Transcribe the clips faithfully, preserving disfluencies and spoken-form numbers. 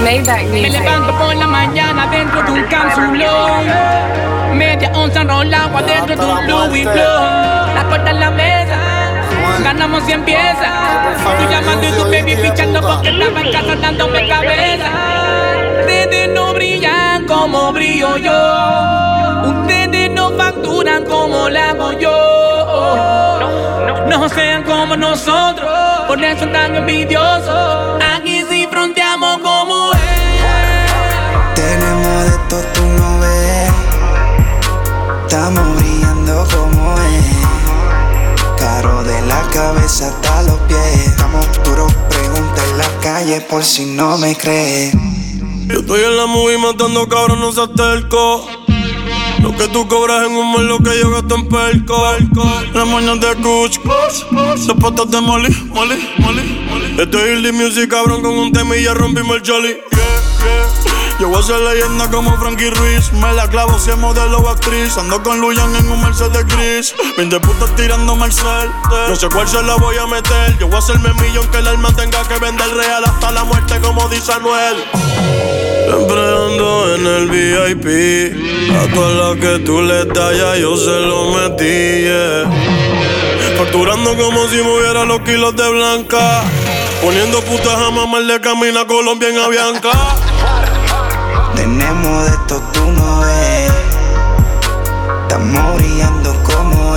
Maybach music. Me levanto por la mañana dentro de un capsulón. Media onza enrolado adentro de un Louis Vuitton. La puerta en la mesa, ganamos y empieza. Tú llamando y tu baby pichando porque estaba en casa dándome cabeza. Ustedes no brillan como brillo yo. Ustedes no facturan como la hago yo. No sean como nosotros, por eso tan envidiosos. Aquí sí fronteamos como es. Tenemos de todo, tú no ves. Estamos brillando como es. Caro de la cabeza hasta los pies. Estamos duros, pregunta en la calle por si no me crees. Yo estoy en la movie matando cabros, no se acerco. Lo que tú cobras en un mes, lo que yo gasto en perco. Las moñas de Kuch, los patas de Molly, Molly, Molly. Estoy en la music, cabrón, con un tema y ya rompimos el jolly. Yeah, yeah. Yo voy a ser leyenda como Frankie Ruiz. Me la clavo si es modelo o actriz. Ando con Luyan en un Mercedes gris. veinte putas tirando Marcel. No sé cuál se la voy a meter. Yo voy a hacerme millón que el alma tenga que vender real hasta la muerte, como dice Anuel. Siempre ando en el V I P. A todas las que tú le das ya yo se lo metí, yeah. Facturando como si moviera los kilos de blanca. Poniendo putas a mamar de camina Colombia en Avianca. Tenemos de esto, tú no ves. Estamos brillando como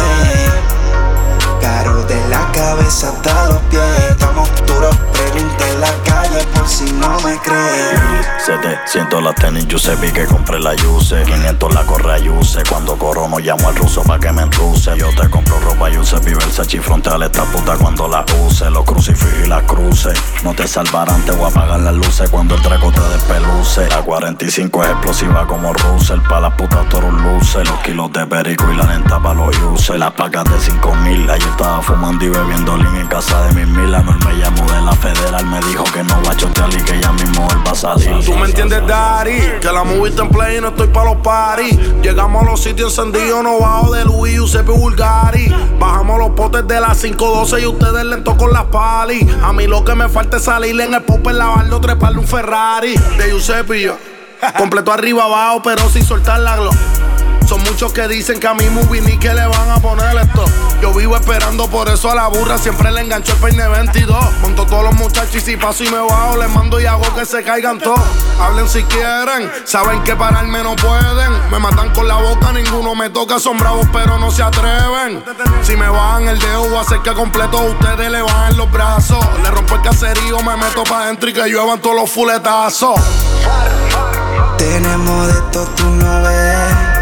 es. Caro de la cabeza hasta los pies. Estamos duros, pregunta en la calle por si no me crees. setecientos la tenis Giuseppe que compré la Yuse. quinientos la correa Yuse. Cuando corro no llamo al ruso pa' que me enruse. Yo te compro ropa Giuseppe y Versace frontal esta puta cuando la use. Los crucifijos y las cruces no te salvarán, te voy a apagar las luces cuando el trago te despeluce. La cuarenta y cinco es explosiva como Russell. Pa' las putas toros luces. Los kilos de perico y la neta pa' los uses. Las placas de cinco mil. Ayer estaba fumando y bebiendo lean en casa de mis mil. Anuel me llamó de la federal. Me dijo que no va a chotear y que ya mismo él va a salir. Tú me entiendes, Dari, que la movie está en play y no estoy pa' los parties. Llegamos a los sitios encendidos, no bajo de Louis, Giuseppe Bulgari. Bajamos los potes de las cinco doce y ustedes lentos con las pali. A mí lo que me falta es salirle en el pop, lavarlo, treparle un Ferrari. De Giuseppe y yo, completo arriba abajo, pero sin soltar la glow. Son muchos que dicen que a mi movie ni que le van a poner esto. Yo vivo esperando, por eso a la burra siempre le engancho el peine veintidós. Monto todos los muchachos y si paso y me bajo, les mando y hago que se caigan todos. Hablen si quieren, saben que pararme no pueden. Me matan con la boca, ninguno me toca. Son bravos pero no se atreven. Si me bajan el dedo voy a hacer que completo ustedes le bajen los brazos. Le rompo el caserío, me meto pa' dentro y que lluevan todos los fuletazos. Tenemos de todo, tú no ves.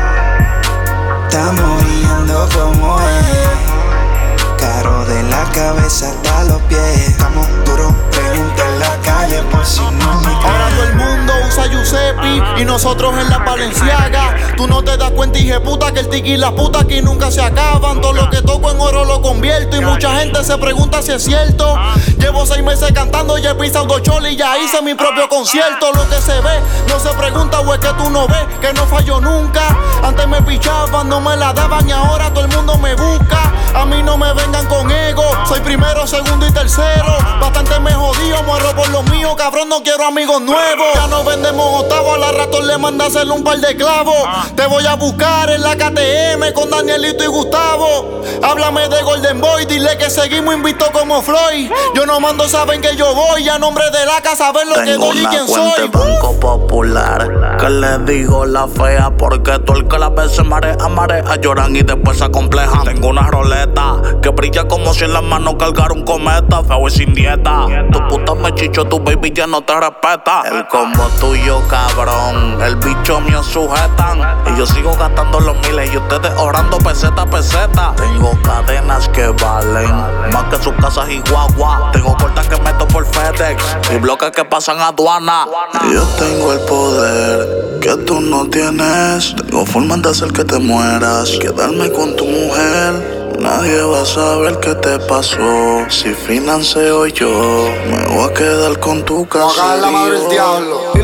Estamos brillando como es. Caro de la cabeza hasta los pies. Estamos duros, pregunta en la calle por si no me crees. Ahora todo el mundo usa Giuseppe y nosotros en la Balenciaga. Tú no te das cuenta, hije puta, que el tiki y la puta aquí nunca se acaban. Todo lo que toco en oro lo convierto y mucha gente se pregunta si es cierto. Llevo seis meses cantando y he pisado dos cholis y ya hice mi propio concierto. Lo que se ve no se pregunta o es que tú no ves que no fallo nunca. Antes me pichaban, no me la daban y ahora todo el mundo me busca. A mí no me vengan con ego, soy primero, segundo y tercero. Bastante me jodío, muero por lo mío, cabrón, no quiero amigos nuevos. Ya no vendemos octavos, a la ratón le manda hacerle un par de clavos. Te voy a buscar en la K T M con Danielito y Gustavo. Háblame de Golden Boy, dile que seguimos invictos como Floyd. Yo no mando, saben que yo voy, a nombre de la casa, saben lo que doy y quién soy. Tengo una cuenta de Banco Popular que le digo la fea, porque todo el que la ve se marea, marea, lloran y después se acomplejan. Tengo una roleta que brilla como si en las manos cargara un cometa, feo y sin dieta. Tu puta me chicho, tu baby ya no te respeta. El combo tuyo, cabrón, el bicho mío sujetan. Y yo sigo gastando los miles y ustedes orando peseta a peseta. Tengo cadenas que valen más que sus casas y guagua. Tengo cortas que meto por FedEx y bloques que pasan a aduana. Yo tengo el poder que tú no tienes. Tengo formas de hacer que te mueras, quedarme con tu mujer. Nadie va a saber qué te pasó. Si financio yo, me voy a quedar con tu caserío. la madre del diablo. Illuminati.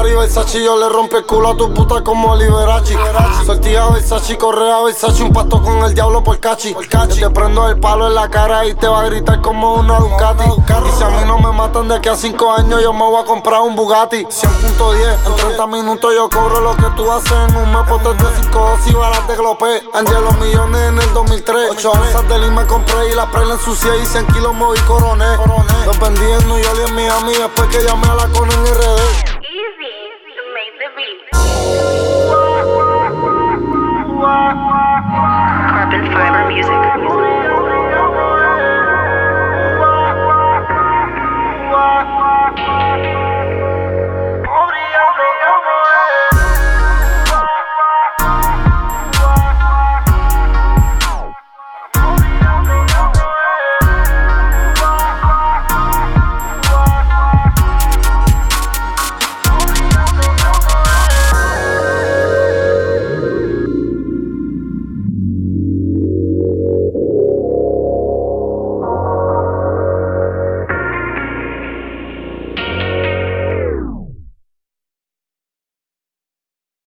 Ferrari, Versace, yo le rompí el culo a tu puta como Liberace. Sortija Versace, correa Versace, un pacto con el diablo por cachi. Que te prendo el palo en la cara y te va a gritar como una Ducati. Y si a mí no me matan de aquí a cinco años, yo me voy a comprar un Bugatti. cien punto diez, en treinta minutos yo cobro lo que tú haces en un mes. Potes de cinco y balas de glopé. Angelo millones en el dos mil tres. Ocho onzas de lima compré y las prela ensucié y cien kilos moví coroné. Los vendí en New York y en Miami después que llamé a la con en R D.